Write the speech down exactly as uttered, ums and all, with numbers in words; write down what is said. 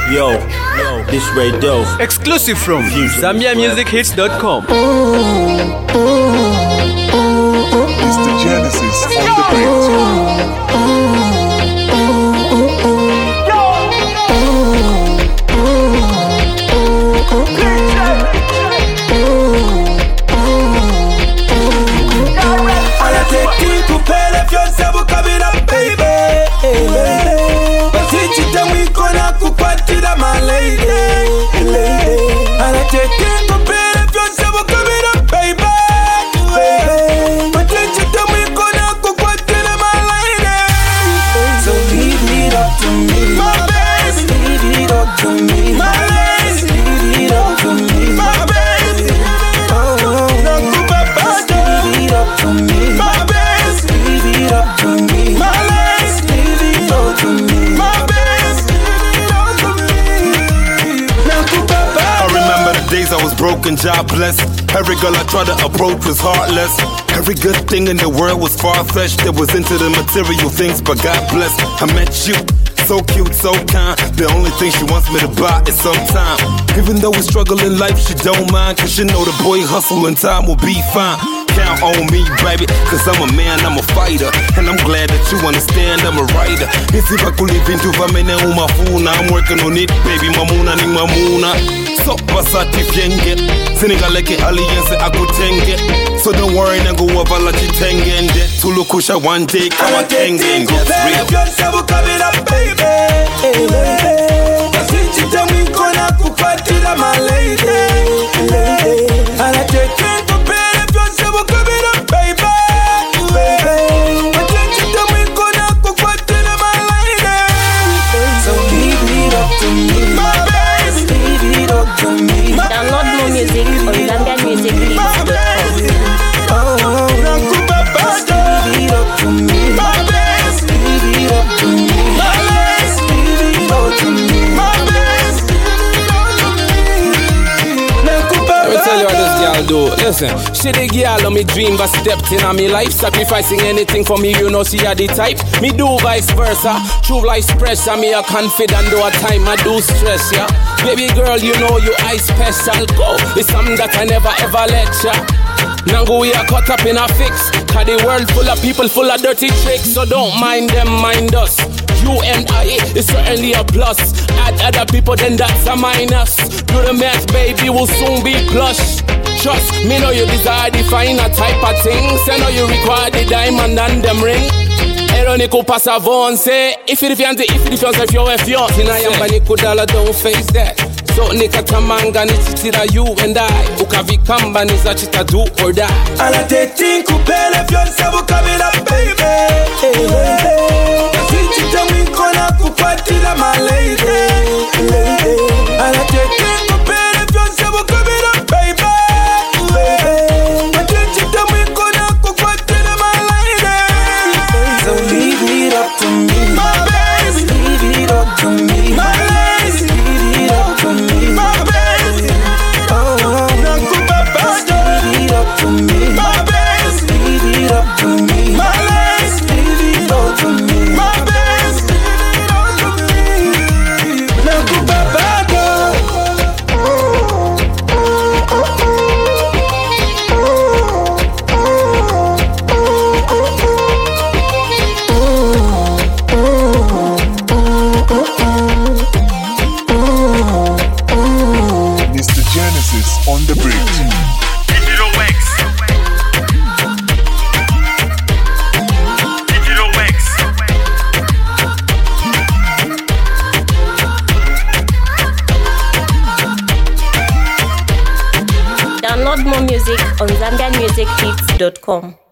Yo, yo, this radio. Exclusive from Zambia Music Hits dot com. Mister Genesis on the beat. I was broken, jobless. Every girl I tried to approach was heartless. Every good thing in the world was far-fetched. It was into the material things, but God bless. I met you, so cute, so kind. The only thing she wants me to buy is some time. Even though we struggle in life, she don't mind, cause she know the boy hustle and time will be fine. Count on me, baby, cause I'm a man, I'm a fighter. And I'm glad that you understand I'm a writer. If I could live into Vamene Umafuna, I'm working on it, baby, mamuna ni mamuna. So basati fienge, Senegaleke alliance akutenge. So don't worry, na go over la chitenge. Tulukusha one day, kama tenge. That's real. Do. Listen, she the girl on me dream but stepped in on me life, sacrificing anything for me, you know she are the type. Me do vice versa, true life's pressure. Me a confident though a time I do stress, yeah. Baby girl, you know you I special. Go, it's something that I never ever let ya. Now we are caught up in a fix, cause the world full of people full of dirty tricks. So don't mind them, mind us. You and I is certainly a plus. Add other people, then that's a minus. Do the math, baby, will soon be plush. Trust me, know you desire the finer type of things. I know you require the diamond and them ring. Eronico passavon say, if you fiance, if you fiance, if you're a fiance, and I am Banico Dollar, don't face that. So Nika Tamanga, it's you and I. Ukavi Kamba, is a chita do or die. And I take think you pay if you're so coming up, baby. My lady, and I take it to bed if you're so coming up, baby. I can't you tell me gonna cook what dinner, my lady. So leave it up to me, my baby. Leave it up to me, my lady. Leave it up to me, my baby. Oh, now go back, leave it up to me, my baby. Leave it up to me, my lady. Leave it up to me, my baby. Mister Genesis on the bridge. Digital Wax. Digital Wax. Download more music on Zambia Music Hits dot com.